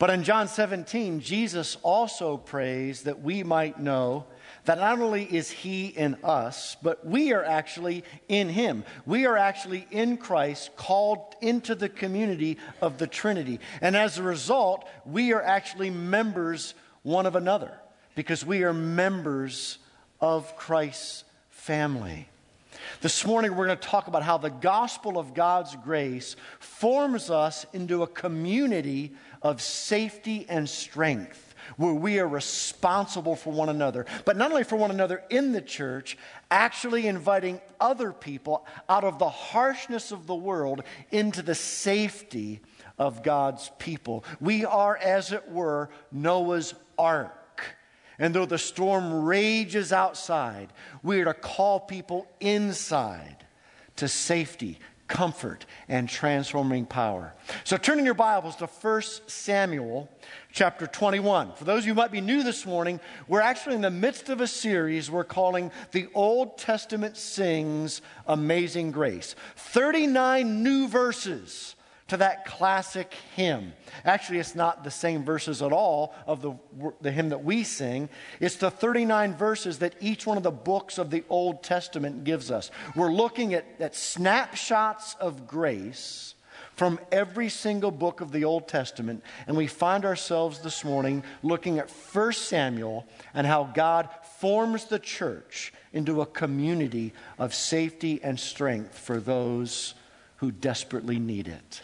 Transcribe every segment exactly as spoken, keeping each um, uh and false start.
But in John seventeen, Jesus also prays that we might know that not only is he in us, but we are actually in him. We are actually in Christ, called into the community of the Trinity. And as a result, we are actually members one of another, because we are members of Christ's family. This morning we're going to talk about how the gospel of God's grace forms us into a community of safety and strength, where we are responsible for one another, but not only for one another in the church, actually inviting other people out of the harshness of the world into the safety of God's people. We are, as it were, Noah's ark. And though the storm rages outside, we are to call people inside to safety, comfort, and transforming power. So turn in your Bibles to First Samuel chapter twenty-one. For those of you who might be new this morning, we're actually in the midst of a series we're calling The Old Testament Sings Amazing Grace. thirty-nine new verses to that classic hymn. Actually, it's not the same verses at all of the, the hymn that we sing. It's the thirty-nine verses that each one of the books of the Old Testament gives us. We're looking at, at snapshots of grace from every single book of the Old Testament, and we find ourselves this morning looking at First Samuel and how God forms the church into a community of safety and strength for those who desperately need it.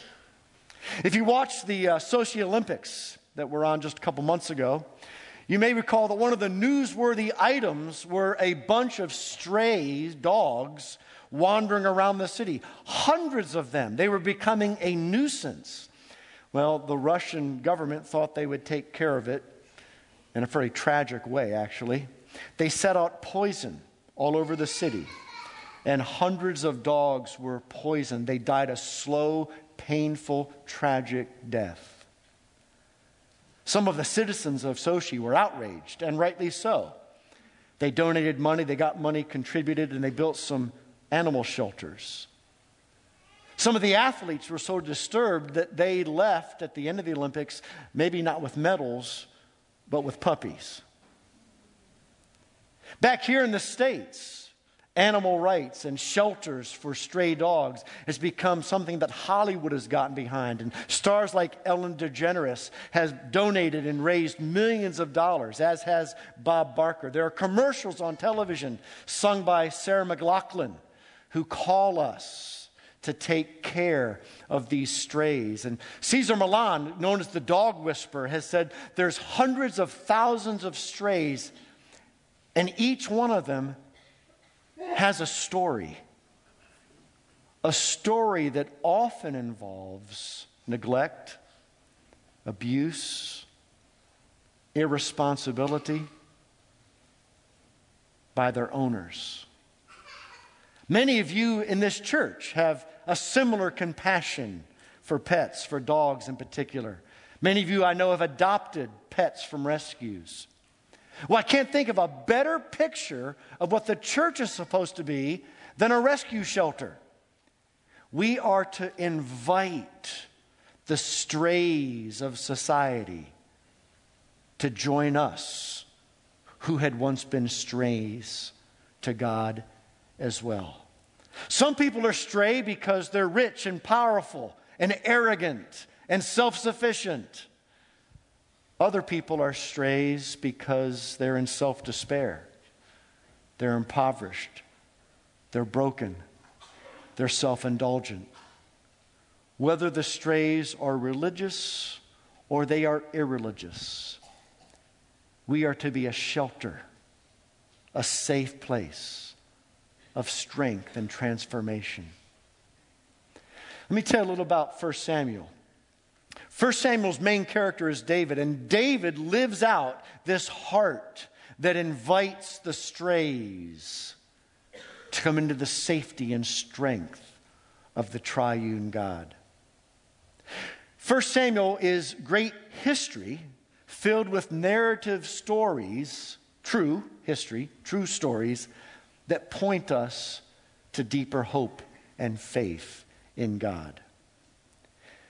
If you watched the uh, Sochi Olympics that were on just a couple months ago, you may recall that one of the newsworthy items were a bunch of stray dogs wandering around the city. Hundreds of them. They were becoming a nuisance. Well, the Russian government thought they would take care of it in a very tragic way, actually. They set out poison all over the city, and hundreds of dogs were poisoned. They died a slow, painful, tragic death. Some of the citizens of Sochi were outraged, and rightly so. They donated money, they got money contributed, and they built some animal shelters. Some of the athletes were so disturbed that they left at the end of the Olympics, maybe not with medals, but with puppies. Back here in the States, animal rights and shelters for stray dogs has become something that Hollywood has gotten behind. And stars like Ellen DeGeneres has donated and raised millions of dollars, as has Bob Barker. There are commercials on television sung by Sarah McLachlan who call us to take care of these strays. And Cesar Millan, known as the dog whisperer, has said there's hundreds of thousands of strays, and each one of them has a story. A story that often involves neglect, abuse, irresponsibility by their owners. Many of you in this church have a similar compassion for pets, for dogs in particular. Many of you I know have adopted pets from rescues. Well, I can't think of a better picture of what the church is supposed to be than a rescue shelter. We are to invite the strays of society to join us, who had once been strays to God as well. Some people are stray because they're rich and powerful and arrogant and self-sufficient. Other people are strays because they're in self-despair. They're impoverished. They're broken. They're self-indulgent. Whether the strays are religious or they are irreligious, we are to be a shelter, a safe place of strength and transformation. Let me tell you a little about First Samuel. First Samuel's main character is David, and David lives out this heart that invites the strays to come into the safety and strength of the triune God. First Samuel is great history filled with narrative stories, true history, true stories that point us to deeper hope and faith in God.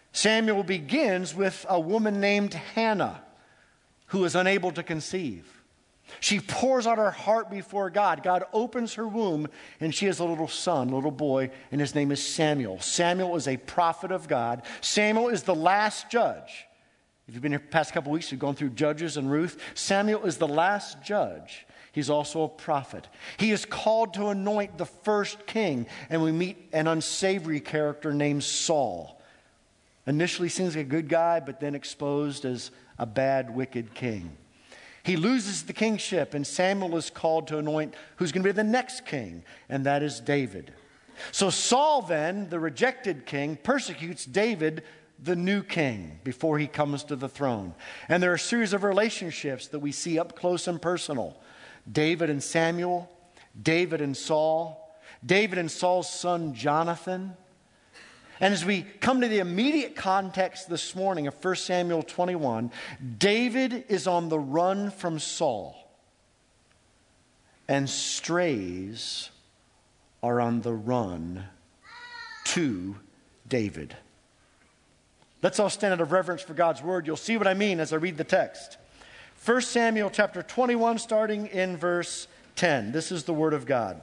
Samuel begins with a woman named Hannah who is unable to conceive. She pours out her heart before God. God opens her womb, and she has a little son, a little boy, and his name is Samuel. Samuel is a prophet of God. Samuel is the last judge. If you've been here the past couple weeks, we've gone through Judges and Ruth. Samuel is the last judge. He's also a prophet. He is called to anoint the first king, and we meet an unsavory character named Saul. Initially seems like a good guy, but then exposed as a bad, wicked king. He loses the kingship, and Samuel is called to anoint who's going to be the next king, and that is David. So Saul then, the rejected king, persecutes David, the new king, before he comes to the throne. And there are a series of relationships that we see up close and personal. David and Samuel, David and Saul, David and Saul's son Jonathan. And as we come to the immediate context this morning of First Samuel twenty-one, David is on the run from Saul, and strays are on the run to David. Let's all stand out of reverence for God's word. You'll see what I mean as I read the text. First Samuel chapter twenty-one, starting in verse ten. This is the word of God.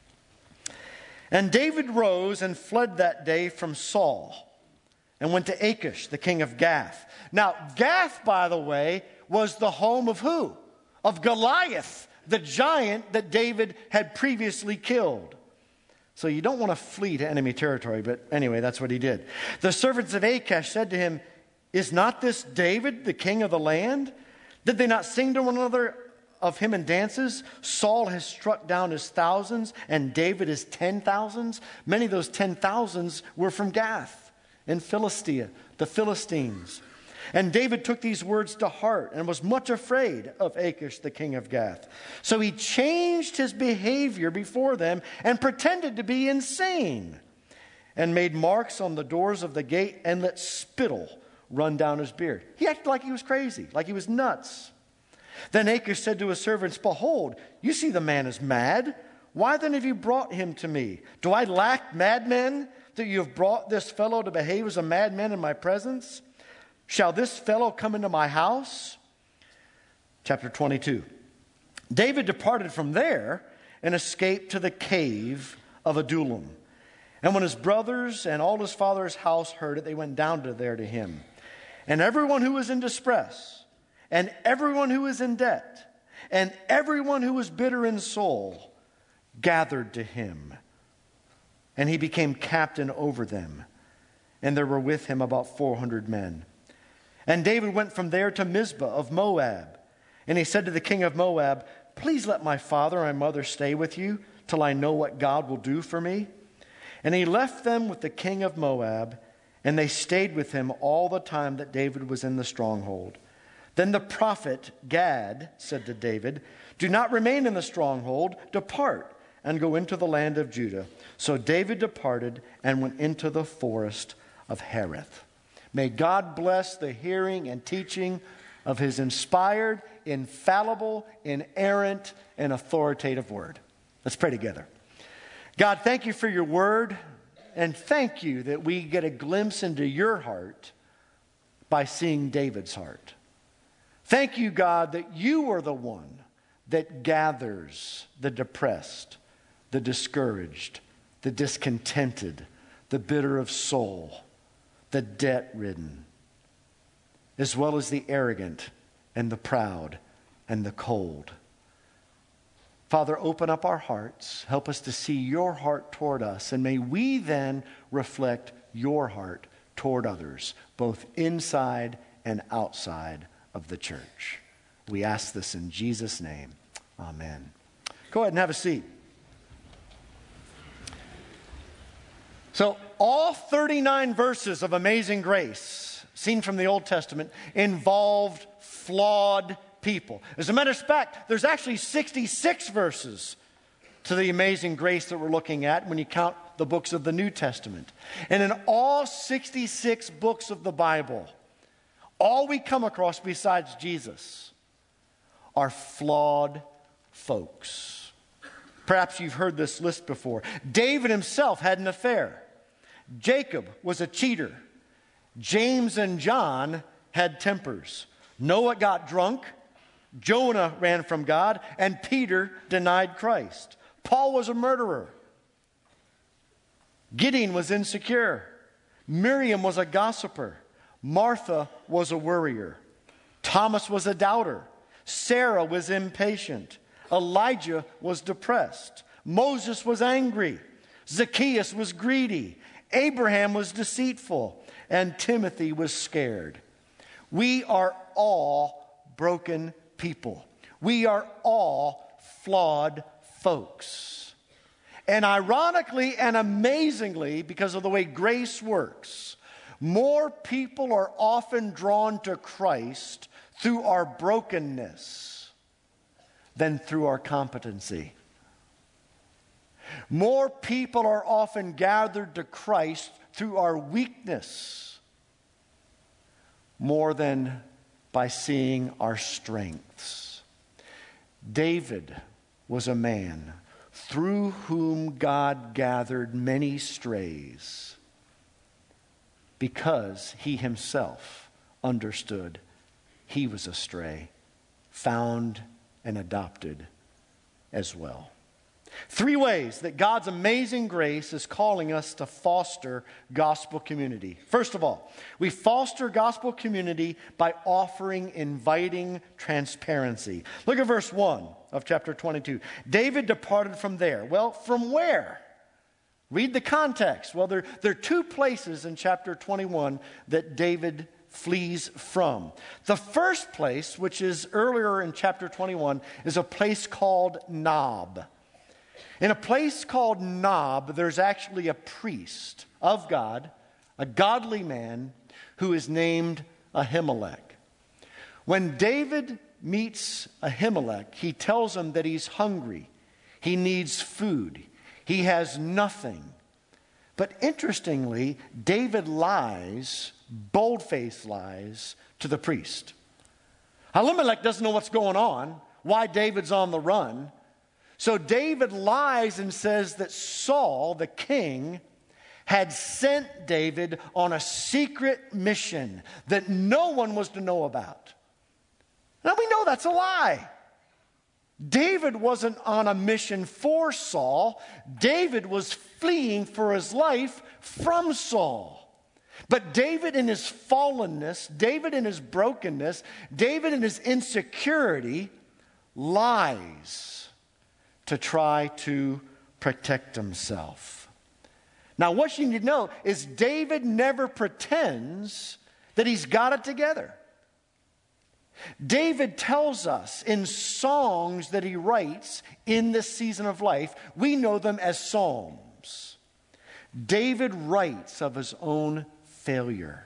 And David rose and fled that day from Saul and went to Achish, the king of Gath. Now, Gath, by the way, was the home of who? Of Goliath, the giant that David had previously killed. So you don't want to flee to enemy territory, but anyway, that's what he did. The servants of Achish said to him, "Is not this David, the king of the land? Did they not sing to one another of him in dances? Saul has struck down his thousands, and David his ten thousands." Many of those ten thousands were from Gath and Philistia, the Philistines. And David took these words to heart and was much afraid of Achish, the king of Gath. So he changed his behavior before them and pretended to be insane, and made marks on the doors of the gate and let spittle run down his beard. He acted like he was crazy, like he was nuts. Then Achish said to his servants, "Behold, you see the man is mad. Why then have you brought him to me? Do I lack madmen that you have brought this fellow to behave as a madman in my presence? Shall this fellow come into my house?" Chapter twenty-two. David departed from there and escaped to the cave of Adullam. And when his brothers and all his father's house heard it, they went down to there to him. And everyone who was in distress, and everyone who was in debt, and everyone who was bitter in soul, gathered to him. And he became captain over them. And there were with him about four hundred men. And David went from there to Mizpah of Moab. And he said to the king of Moab, "Please let my father and my mother stay with you till I know what God will do for me." And he left them with the king of Moab, and they stayed with him all the time that David was in the stronghold. Then the prophet Gad said to David, "Do not remain in the stronghold, depart and go into the land of Judah." So David departed and went into the forest of Hereth. May God bless the hearing and teaching of his inspired, infallible, inerrant, and authoritative word. Let's pray together. God, thank you for your word, and thank you that we get a glimpse into your heart by seeing David's heart. Thank you, God, that you are the one that gathers the depressed, the discouraged, the discontented, the bitter of soul, the debt-ridden, as well as the arrogant and the proud and the cold. Father, open up our hearts. Help us to see your heart toward us, and may we then reflect your heart toward others, both inside and outside of the church. We ask this in Jesus' name. Amen. Go ahead and have a seat. So all thirty-nine verses of Amazing Grace, seen from the Old Testament, involved flawed people. As a matter of fact, there's actually sixty-six verses to the Amazing Grace that we're looking at when you count the books of the New Testament. And in all sixty-six books of the Bible, all we come across besides Jesus are flawed folks. Perhaps you've heard this list before. David himself had an affair. Jacob was a cheater. James and John had tempers. Noah got drunk. Jonah ran from God. And Peter denied Christ. Paul was a murderer. Gideon was insecure. Miriam was a gossiper. Martha was a worrier. Thomas was a doubter. Sarah was impatient. Elijah was depressed. Moses was angry. Zacchaeus was greedy. Abraham was deceitful. And Timothy was scared. We are all broken people. We are all flawed folks. And ironically and amazingly, because of the way grace works, more people are often drawn to Christ through our brokenness than through our competency. More people are often gathered to Christ through our weakness more than by seeing our strengths. David was a man through whom God gathered many strays because he himself understood he was a stray, found and adopted as well. Three ways that God's amazing grace is calling us to foster gospel community. First of all, we foster gospel community by offering inviting transparency. Look at verse one of chapter twenty-two. David departed from there. Well, from where? Read the context. Well, there, there are two places in chapter twenty-one that David flees from. The first place, which is earlier in chapter twenty-one, is a place called Nob. In a place called Nob, there's actually a priest of God, a godly man, who is named Ahimelech. When David meets Ahimelech, he tells him that he's hungry. He needs food. He has nothing. But interestingly, David lies, bold-faced lies, to the priest. Ahimelech doesn't know what's going on, why David's on the run. So David lies and says that Saul, the king, had sent David on a secret mission that no one was to know about. Now we know that's a lie. David wasn't on a mission for Saul. David was fleeing for his life from Saul. But David in his fallenness, David in his brokenness, David in his insecurity lies to try to protect himself. Now, what you need to know is David never pretends that he's got it together. David tells us in songs that he writes in this season of life, we know them as psalms. David writes of his own failure.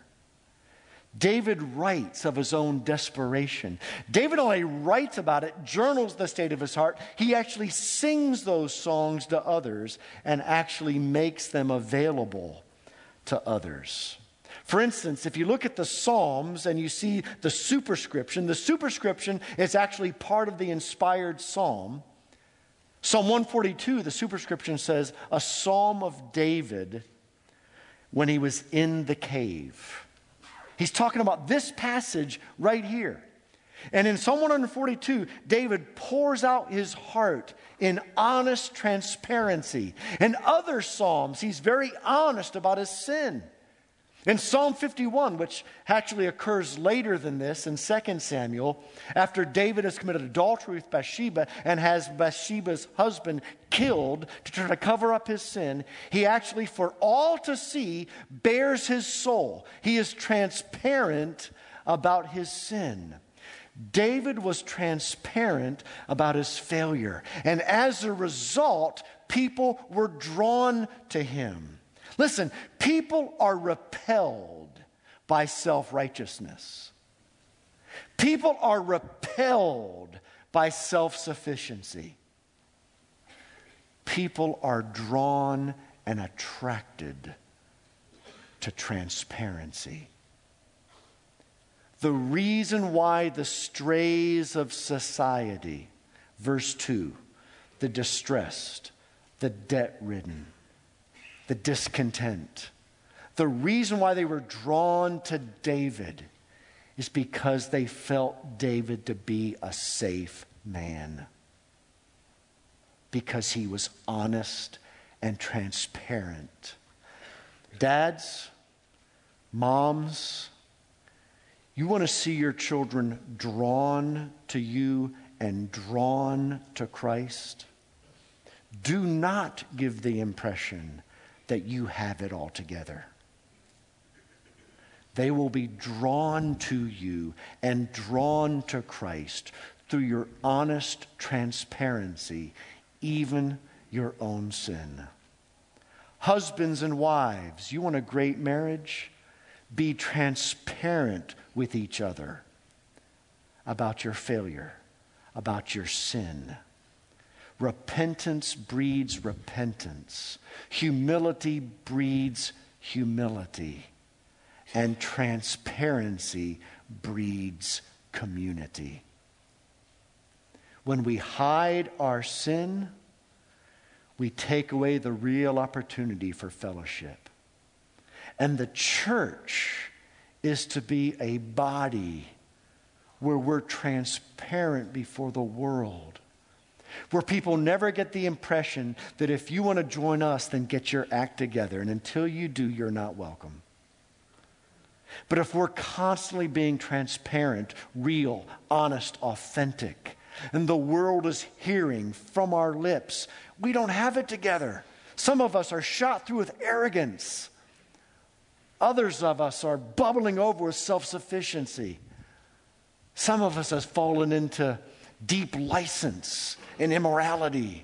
David writes of his own desperation. David only writes about it, journals the state of his heart. He actually sings those songs to others and actually makes them available to others. For instance, if you look at the Psalms and you see the superscription, the superscription is actually part of the inspired psalm. Psalm one forty-two, the superscription says, a psalm of David when he was in the cave. He's talking about this passage right here. And in Psalm one forty-two, David pours out his heart in honest transparency. In other psalms, he's very honest about his sin. In Psalm fifty-one, which actually occurs later than this in Second Samuel, after David has committed adultery with Bathsheba and has Bathsheba's husband killed to try to cover up his sin, he actually, for all to see, bears his soul. He is transparent about his sin. David was transparent about his failure. And as a result, people were drawn to him. Listen, people are repelled by self-righteousness. People are repelled by self-sufficiency. People are drawn and attracted to transparency. The reason why the strays of society, verse two, the distressed, the debt-ridden, the discontent, The reason why they were drawn to David is because they felt David to be a safe man. Because he was honest and transparent. Dads, moms, you want to see your children drawn to you and drawn to Christ? Do not give the impression that you have it all together. They will be drawn to you and drawn to Christ through your honest transparency, even your own sin. Husbands and wives, you want a great marriage? Be transparent with each other about your failure, about your sin. Repentance breeds repentance. Humility breeds humility. And transparency breeds community. When we hide our sin, we take away the real opportunity for fellowship. And the church is to be a body where we're transparent before the world. Where people never get the impression that if you want to join us, then get your act together. And until you do, you're not welcome. But if we're constantly being transparent, real, honest, authentic, and the world is hearing from our lips, we don't have it together. Some of us are shot through with arrogance. Others of us are bubbling over with self-sufficiency. Some of us have fallen into deep license and immorality.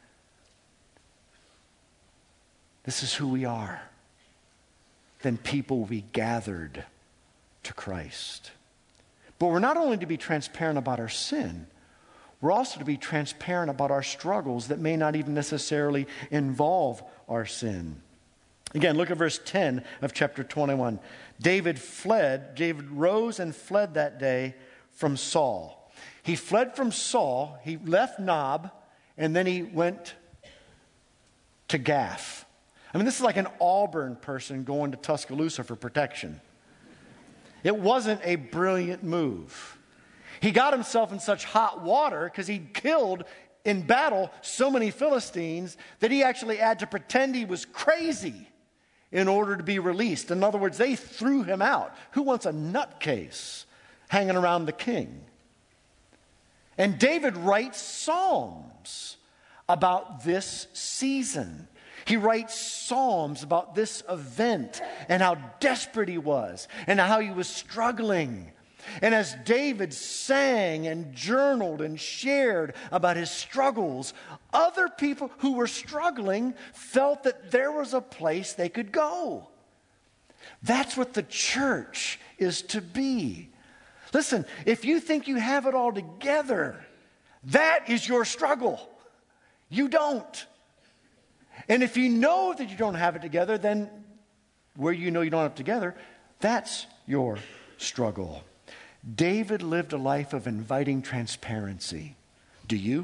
This is who we are. Then people will be gathered to Christ. But we're not only to be transparent about our sin, we're also to be transparent about our struggles that may not even necessarily involve our sin. Again, look at verse ten of chapter twenty-one. David fled, David rose and fled that day from Saul. He fled from Saul, he left Nob, and then he went to Gath. I mean, this is like an Auburn person going to Tuscaloosa for protection. It wasn't a brilliant move. He got himself in such hot water because he killed in battle so many Philistines that he actually had to pretend he was crazy in order to be released. In other words, they threw him out. Who wants a nutcase hanging around the king? And David writes psalms about this season. He writes psalms about this event and how desperate he was and how he was struggling. And as David sang and journaled and shared about his struggles, other people who were struggling felt that there was a place they could go. That's what the church is to be. Listen, if you think you have it all together, that is your struggle. You don't. And if you know that you don't have it together, then where you know you don't have it together, that's your struggle. David lived a life of inviting transparency. Do you?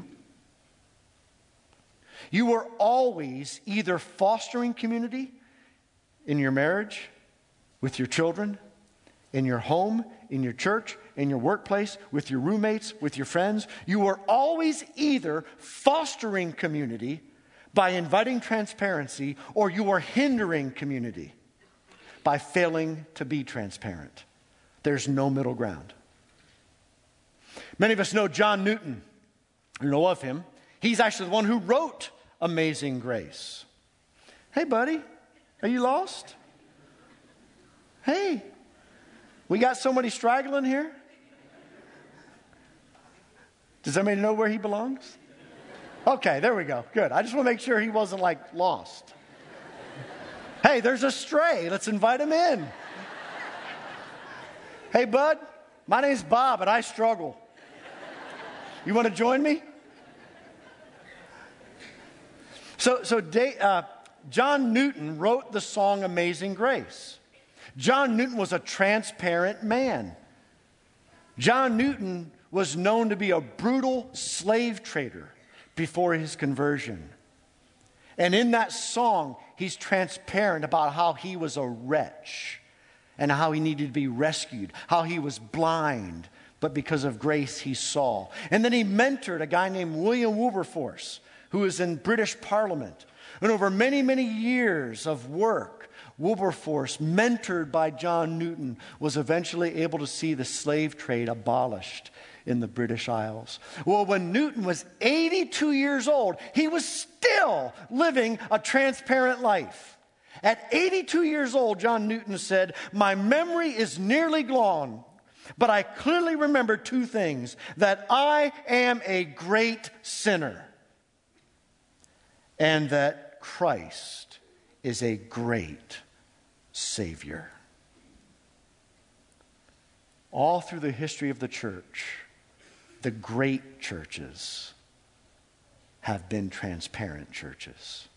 You were always either fostering community in your marriage, with your children, in your home, in your church, in your workplace, with your roommates, with your friends. You were always either fostering community by inviting transparency, or you are hindering community by failing to be transparent. There's no middle ground. Many of us know John Newton. You know of him. He's actually the one who wrote Amazing Grace. Hey, buddy, are you lost? Hey, we got somebody straggling here. Does anybody know where he belongs? Okay, there we go. Good. I just want to make sure he wasn't like lost. Hey, there's a stray. Let's invite him in. Hey, bud, my name's Bob and I struggle. You want to join me? So, so uh, John Newton wrote the song Amazing Grace. John Newton was a transparent man. John Newton was known to be a brutal slave trader before his conversion. And in that song, he's transparent about how he was a wretch and how he needed to be rescued, how he was blind, but because of grace he saw. And then he mentored a guy named William Wilberforce, who was in British Parliament. And over many, many years of work, Wilberforce, mentored by John Newton, was eventually able to see the slave trade abolished in the British Isles. Well, when Newton was eighty-two years old, he was still living a transparent life. At eighty-two years old, John Newton said, "My memory is nearly gone, but I clearly remember two things: that I am a great sinner, and that Christ is a great Savior." All through the history of the church, the great churches have been transparent churches.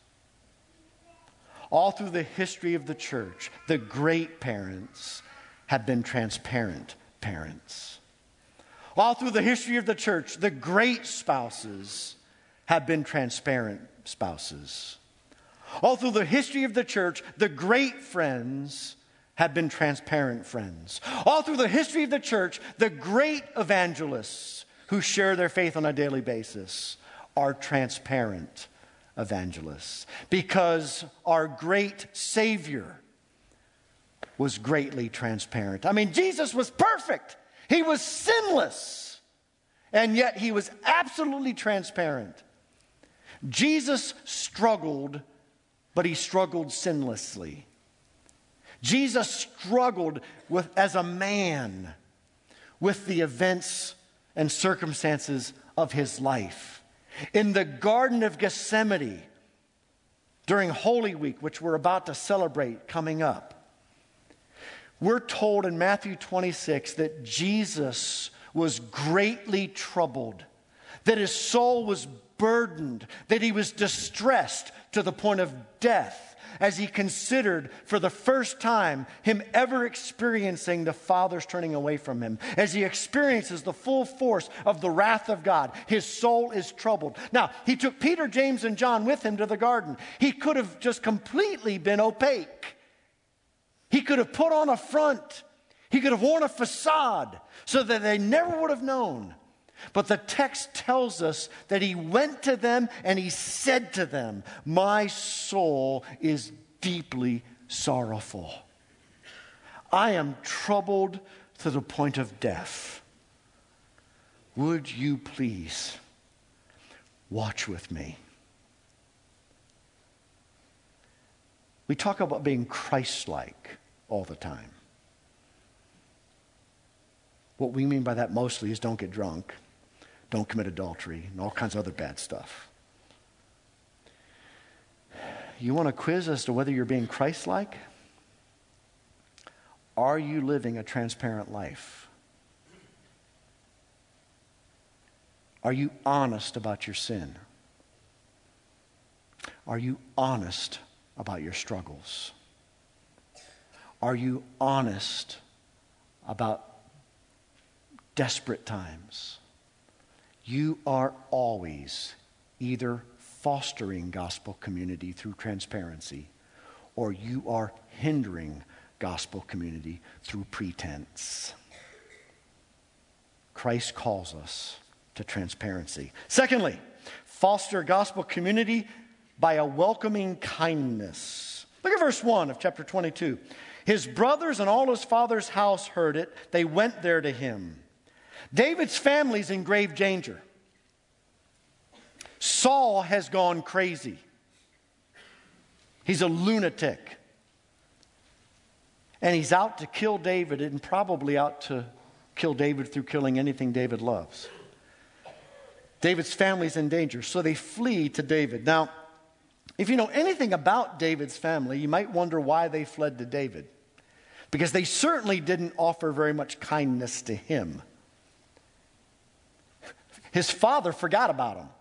All through the history of the church, the great parents have been transparent parents. All through the history of the church, the great spouses have been transparent spouses. All through the history of the church, the great friends have been transparent friends. All through the history of the church, the great evangelists who share their faith on a daily basis are transparent evangelists, because our great Savior was greatly transparent. I mean, Jesus was perfect. He was sinless, and yet he was absolutely transparent. Jesus struggled, but he struggled sinlessly. Jesus struggled with, as a man, with the events and circumstances of his life. In the Garden of Gethsemane, during Holy Week, which we're about to celebrate coming up, we're told in Matthew twenty-six that Jesus was greatly troubled, that his soul was burdened, that he was distressed to the point of death, as he considered for the first time him ever experiencing the Father's turning away from him. As he experiences the full force of the wrath of God, his soul is troubled. Now, he took Peter, James, and John with him to the garden. He could have just completely been opaque. He could have put on a front. He could have worn a facade so that they never would have known. But the text tells us that he went to them and he said to them, "My soul is deeply sorrowful. I am troubled to the point of death. Would you please watch with me?" We talk about being Christ-like all the time. What we mean by that mostly is don't get drunk, don't commit adultery, and all kinds of other bad stuff. You want a quiz as to whether you're being Christ-like? Are you living a transparent life? Are you honest about your sin? Are you honest about your struggles? Are you honest about desperate times? You are always either fostering gospel community through transparency, or you are hindering gospel community through pretense. Christ calls us to transparency. Secondly, foster gospel community by a welcoming kindness. Look at verse one of chapter twenty-two. His brothers and all his father's house heard it. They went there to him. David's family's in grave danger. Saul has gone crazy. He's a lunatic. And he's out to kill David, and probably out to kill David through killing anything David loves. David's family's in danger, so they flee to David. Now, if you know anything about David's family, you might wonder why they fled to David. Because they certainly didn't offer very much kindness to him. His father forgot about him.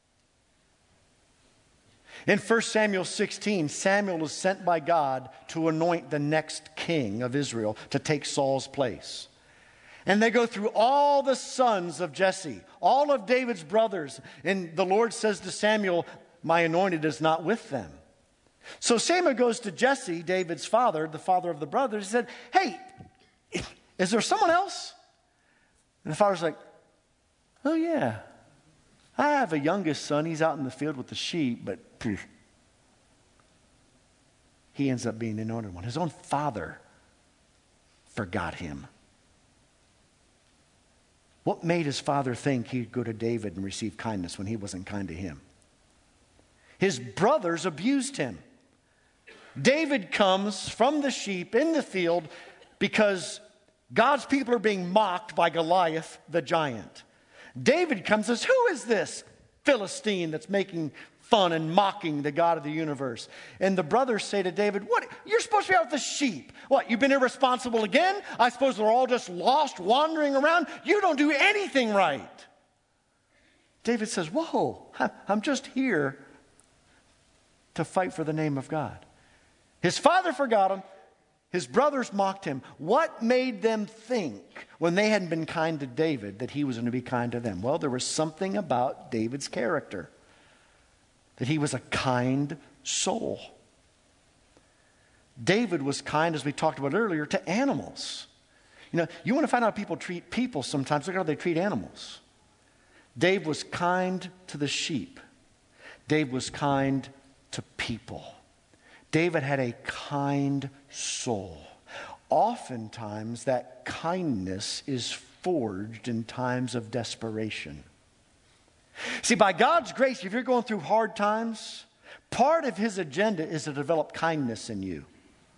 In First Samuel sixteen, Samuel is sent by God to anoint the next king of Israel to take Saul's place. And they go through all the sons of Jesse, all of David's brothers. And the Lord says to Samuel, my anointed is not with them. So Samuel goes to Jesse, David's father, the father of the brothers. He said, hey, is there someone else? And the father's like, oh yeah, I have a youngest son. He's out in the field with the sheep, but phew, he ends up being the anointed one. His own father forgot him. What made his father think he'd go to David and receive kindness when he wasn't kind to him? His brothers abused him. David comes from the sheep in the field because God's people are being mocked by Goliath, the giant. David comes and says, who is this Philistine that's making fun and mocking the God of the universe? And the brothers say to David, what? You're supposed to be out with the sheep. What, you've been irresponsible again? I suppose they're all just lost, wandering around. You don't do anything right. David says, whoa, I'm just here to fight for the name of God. His father forgot him. His brothers mocked him. What made them think, when they hadn't been kind to David, that he was going to be kind to them? Well, there was something about David's character, that he was a kind soul. David was kind, as we talked about earlier, to animals. You know, you want to find out how people treat people sometimes, look how they treat animals. Dave was kind to the sheep. Dave was kind to people. David had a kind soul. Oftentimes, that kindness is forged in times of desperation. See, by God's grace, if you're going through hard times, part of his agenda is to develop kindness in you.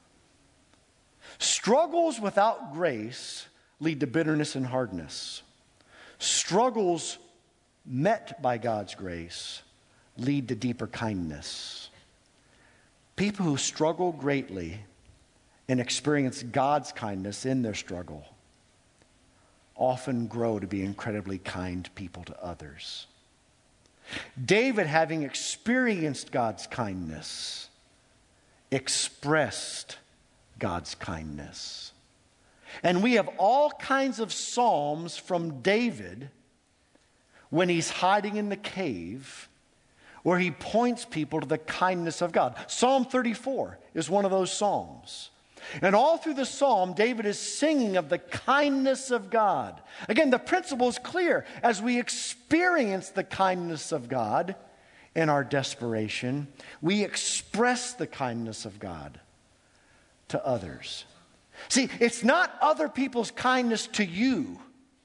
Struggles without grace lead to bitterness and hardness. Struggles met by God's grace lead to deeper kindness. People who struggle greatly and experience God's kindness in their struggle often grow to be incredibly kind people to others. David, having experienced God's kindness, expressed God's kindness. And we have all kinds of psalms from David when he's hiding in the cave, where he points people to the kindness of God. Psalm thirty-four is one of those psalms. And all through the psalm, David is singing of the kindness of God. Again, the principle is clear. As we experience the kindness of God in our desperation, we express the kindness of God to others. See, it's not other people's kindness to you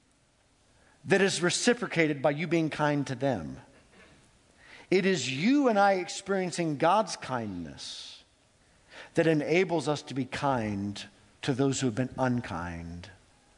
that is reciprocated by you being kind to them. It is you and I experiencing God's kindness that enables us to be kind to those who have been unkind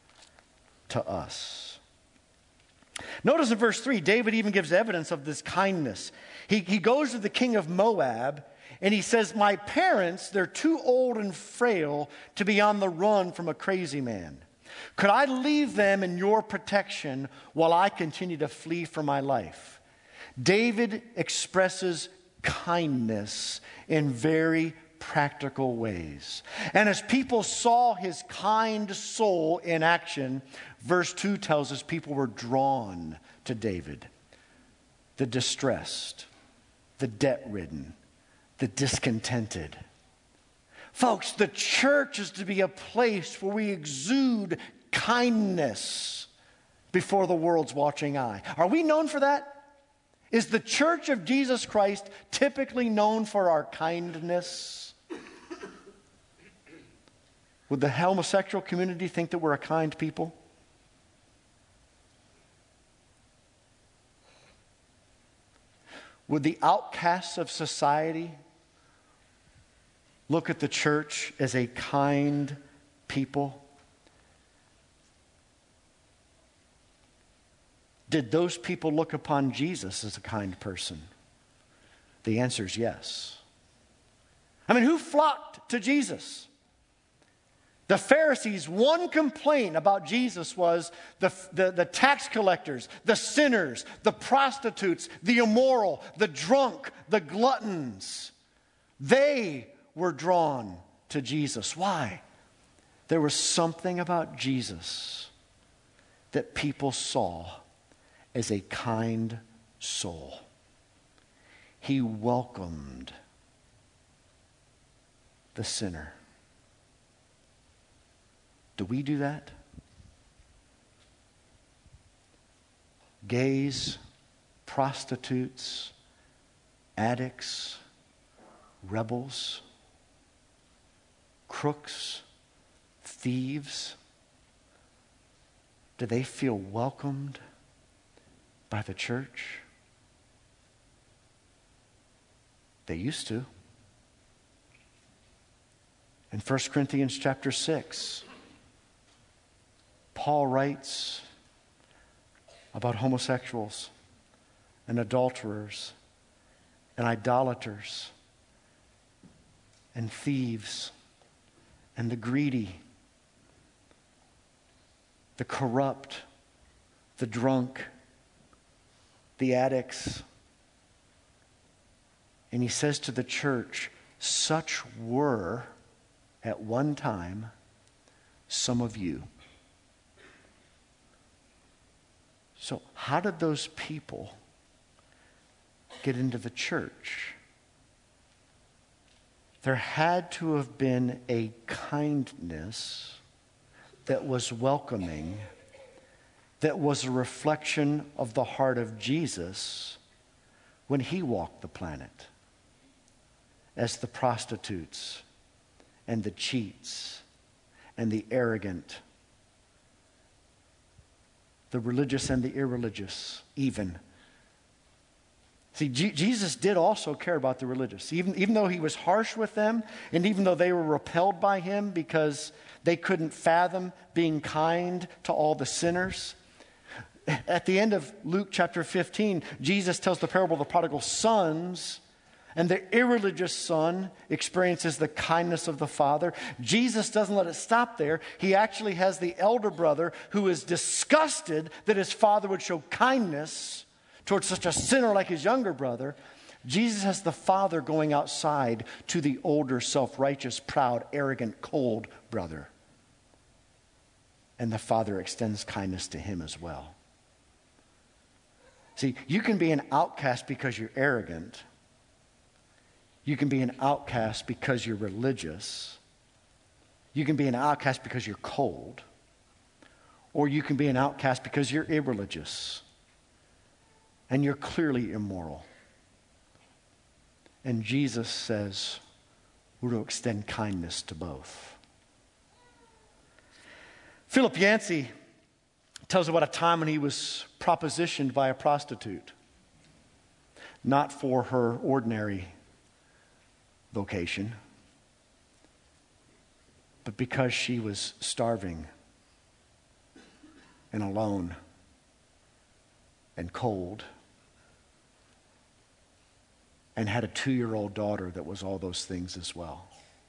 to us. Notice in verse three, David even gives evidence of this kindness. He, he goes to the king of Moab and he says, my parents, they're too old and frail to be on the run from a crazy man. Could I leave them in your protection while I continue to flee for my life? David expresses kindness in very practical ways. And as people saw his kind soul in action, verse two tells us people were drawn to David. The distressed, the debt-ridden, the discontented. Folks, the church is to be a place where we exude kindness before the world's watching eye. Are we known for that? Is the Church of Jesus Christ typically known for our kindness? Would the homosexual community think that we're a kind people? Would the outcasts of society look at the church as a kind people? Did those people look upon Jesus as a kind person? The answer is yes. I mean, who flocked to Jesus? The Pharisees' one complaint about Jesus was the, the, the tax collectors, the sinners, the prostitutes, the immoral, the drunk, the gluttons. They were drawn to Jesus. Why? There was something about Jesus that people saw as a kind soul. He welcomed the sinner. Do we do that? Gays, prostitutes, addicts, rebels, crooks, thieves, do they feel welcomed by the church? They used to. In First Corinthians chapter six, Paul writes about homosexuals and adulterers and idolaters and thieves and the greedy, the corrupt, the drunk, the addicts. And he says to the church, such were at one time some of you. So how did those people get into the church? There had to have been a kindness that was welcoming, that was a reflection of the heart of Jesus when he walked the planet, as the prostitutes and the cheats and the arrogant, the religious and the irreligious even. See, G- Jesus did also care about the religious. Even, even though he was harsh with them, and even though they were repelled by him because they couldn't fathom being kind to all the sinners. At the end of Luke chapter fifteen, Jesus tells the parable of the prodigal sons, and the irreligious son experiences the kindness of the father. Jesus doesn't let it stop there. He actually has the elder brother who is disgusted that his father would show kindness towards such a sinner like his younger brother. Jesus has the father going outside to the older, self-righteous, proud, arrogant, cold brother. And the father extends kindness to him as well. See, you can be an outcast because you're arrogant. You can be an outcast because you're religious. You can be an outcast because you're cold. Or you can be an outcast because you're irreligious. And you're clearly immoral. And Jesus says we're to extend kindness to both. Philip Yancey tells about a time when he was propositioned by a prostitute. Not for her ordinary vocation, but because she was starving and alone and cold and had a two-year-old daughter that was all those things as well.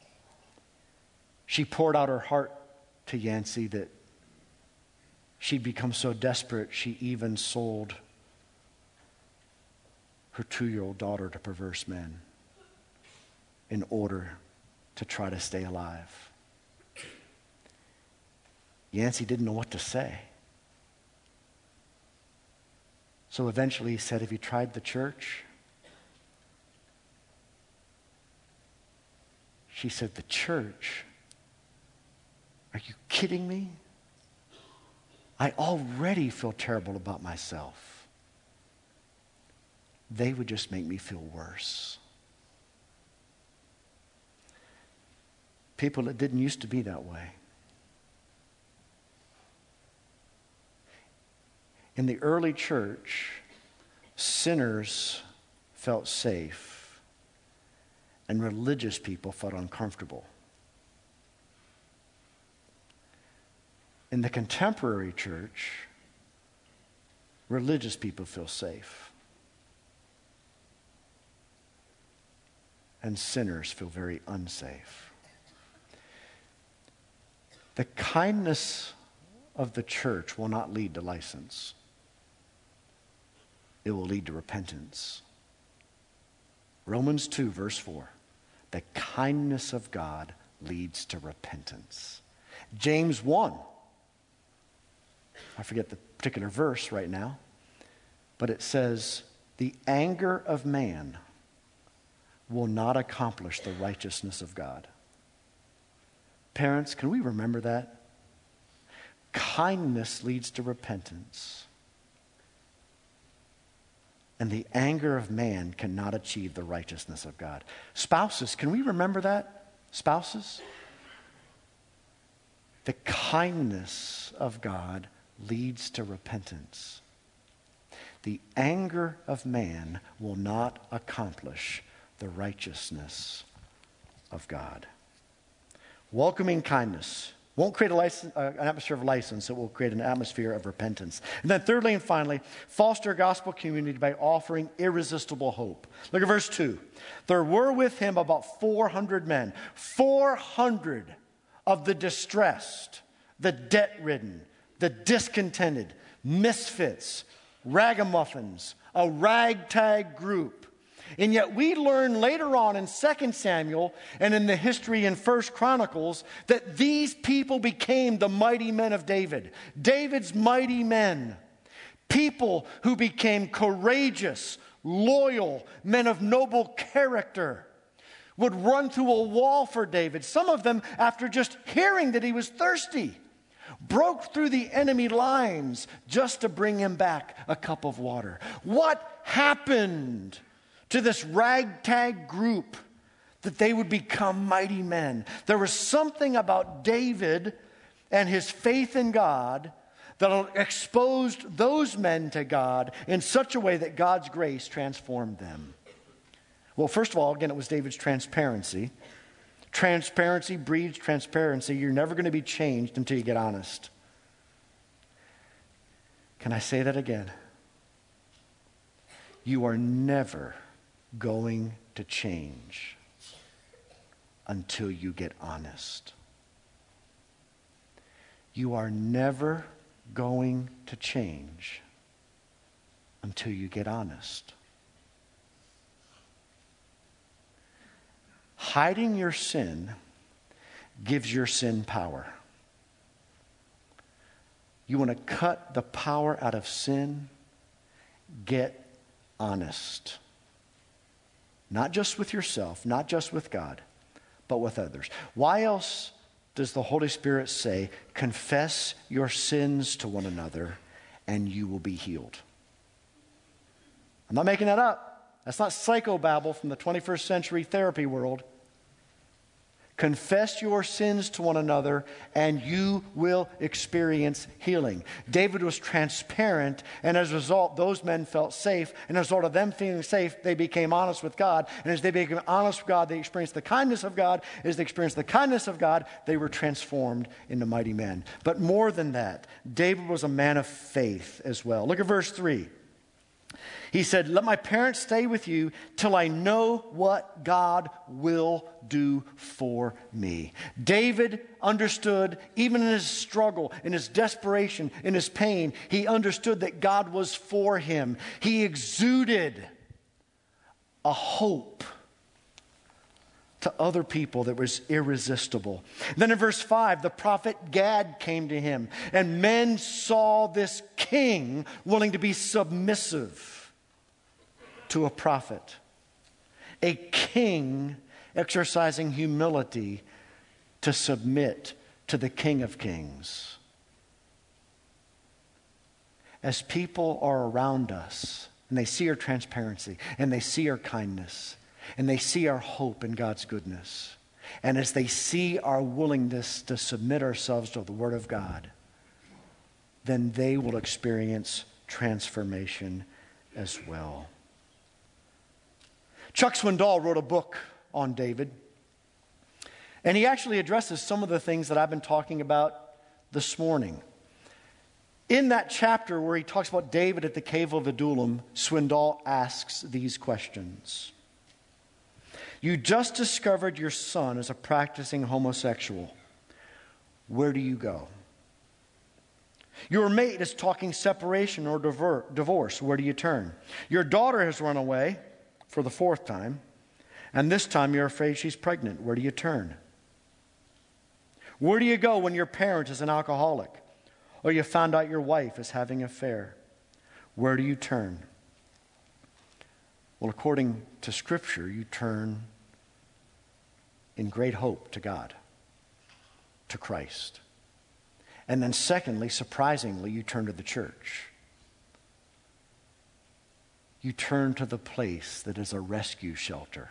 She poured out her heart to Yancey that she'd become so desperate she even sold her two-year-old daughter to perverse men in order to try to stay alive. Yancey didn't know what to say. So eventually he said, have you tried the church? She said, the church? Are you kidding me? I already feel terrible about myself. They would just make me feel worse. People that didn't used to be that way. In the early church, sinners felt safe and religious people felt uncomfortable. In the contemporary church, religious people feel safe and sinners feel very unsafe. The kindness of the church will not lead to license. It will lead to repentance. Romans two, verse four. The kindness of God leads to repentance. James one. I forget the particular verse right now, but it says, the anger of man will not accomplish the righteousness of God. Parents, can we remember that? Kindness leads to repentance. And the anger of man cannot achieve the righteousness of God. Spouses, can we remember that? Spouses? The kindness of God leads to repentance. The anger of man will not accomplish the righteousness of God. Welcoming kindness won't create a license, uh, an atmosphere of license. It will create an atmosphere of repentance. And then thirdly and finally, foster gospel community by offering irresistible hope. Look at verse two. There were with him about four hundred men. four hundred of the distressed, the debt-ridden, the discontented, misfits, ragamuffins, a ragtag group. And yet we learn later on in Second Samuel and in the history in First Chronicles that these people became the mighty men of David. David's mighty men. People who became courageous, loyal, men of noble character. Would run through a wall for David. Some of them, after just hearing that he was thirsty, broke through the enemy lines just to bring him back a cup of water. What happened to this ragtag group that they would become mighty men? There was something about David and his faith in God that exposed those men to God in such a way that God's grace transformed them. Well, first of all, again, it was David's transparency. Transparency breeds transparency. You're never going to be changed until you get honest. Can I say that again? You are never going to change until you get honest. You are never going to change until you get honest. Hiding your sin gives your sin power. You want to cut the power out of sin? Get honest. Not just with yourself, not just with God, but with others. Why else does the Holy Spirit say, confess your sins to one another and you will be healed? I'm not making that up. That's not psychobabble from the twenty-first century therapy world. Confess your sins to one another and you will experience healing. David was transparent, and as a result, those men felt safe. And as a result of them feeling safe, they became honest with God. And as they became honest with God, they experienced the kindness of God. As they experienced the kindness of God, they were transformed into mighty men. But more than that, David was a man of faith as well. Look at verse three. He said, let my parents stay with you till I know what God will do for me. David understood, even in his struggle, in his desperation, in his pain, he understood that God was for him. He exuded a hope to other people that was irresistible. Then in verse five, the prophet Gad came to him, and men saw this king willing to be submissive to a prophet. A king exercising humility to submit to the King of Kings. As people are around us, and they see our transparency, and they see our kindness, and they see our hope in God's goodness, and as they see our willingness to submit ourselves to the Word of God, then they will experience transformation as well. Chuck Swindoll wrote a book on David, and he actually addresses some of the things that I've been talking about this morning. In that chapter where he talks about David at the cave of Adullam, Swindoll asks these questions. You just discovered your son is a practicing homosexual. Where do you go? Your mate is talking separation or divorce. Where do you turn? Your daughter has run away for the fourth time, and this time you're afraid she's pregnant. Where do you turn? Where do you go when your parent is an alcoholic, or you found out your wife is having an affair? Where do you turn? Well, according to Scripture, you turn in great hope to God, to Christ. And then secondly, surprisingly, you turn to the church. You turn to the place that is a rescue shelter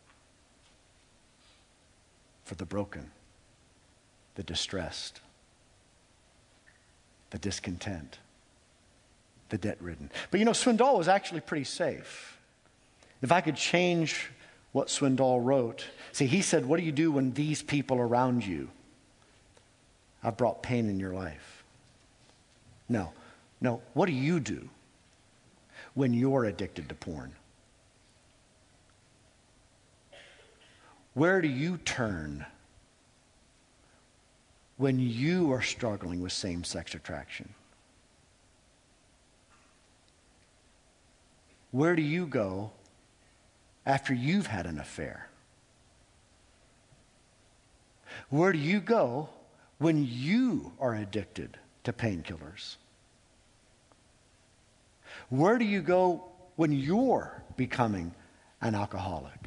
for the broken, the distressed, the discontent, the debt-ridden. But you know, Swindoll was actually pretty safe. If I could change what Swindoll wrote, see, he said, what do you do when these people around you have brought pain in your life? No, no, what do you do when you're addicted to porn? Where do you turn when you are struggling with same-sex attraction? Where do you go after you've had an affair? Where do you go when you are addicted to painkillers? Where do you go when you're becoming an alcoholic?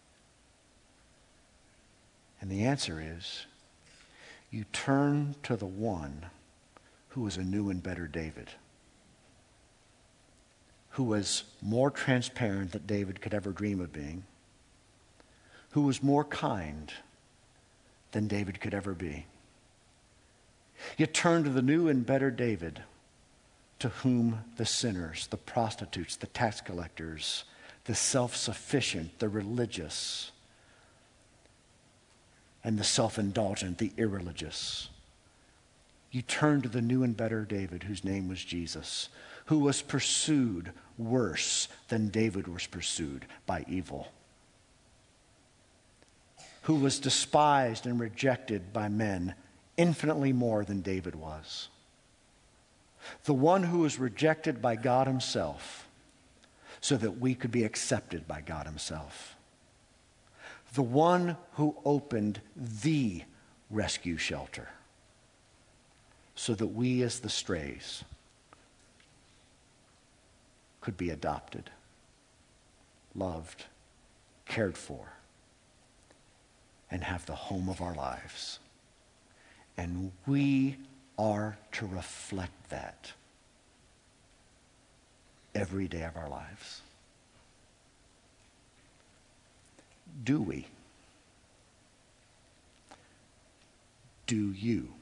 And the answer is, you turn to the one who is a new and better David, who was more transparent than David could ever dream of being, who was more kind than David could ever be. You turn to the new and better David, to whom the sinners, the prostitutes, the tax collectors, the self-sufficient, the religious, and the self-indulgent, the irreligious. You turn to the new and better David, whose name was Jesus, who was pursued worse than David was pursued by evil, who was despised and rejected by men infinitely more than David was. The one who was rejected by God himself so that we could be accepted by God himself. The one who opened the rescue shelter so that we as the strays could be adopted, loved, cared for, and have the home of our lives. And we are to reflect that every day of our lives. Do we? Do you